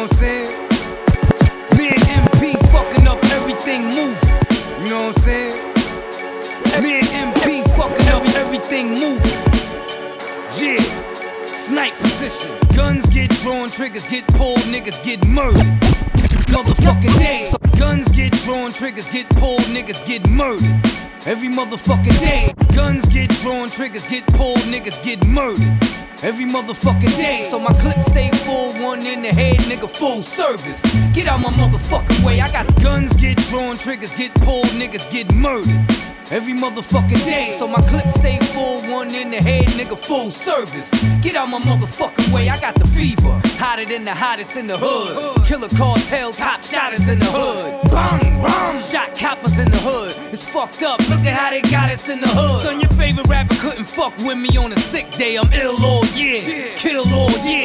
what I'm saying? Me and MP fucking up everything moving. You know what I'm saying? Me and MP fucking up everything moving. Yeah, snipe position. Guns get drawn, triggers get pulled, niggas get murdered. Motherfucking day. So guns get drawn, triggers get pulled, niggas get murdered. Every motherfucking day. Guns get drawn, triggers get pulled, niggas get murdered. Every motherfucking day. So my clip stay full, one in the head, nigga, full service. Get out my motherfucking way. I got guns get drawn, triggers get pulled, niggas get murdered. Every motherfucking day. So my clip stay full, one in the head, nigga, full service. Get out my motherfucking way. I got the fever, hotter than the hottest in the hood. Killer cartels, top shotters in the hood. Bang, bang, shot coppers in the hood. It's fucked up, look at how they got us in the hood. Son, your favorite rapper couldn't fuck with me on a sick day. I'm ill all year, kill all year.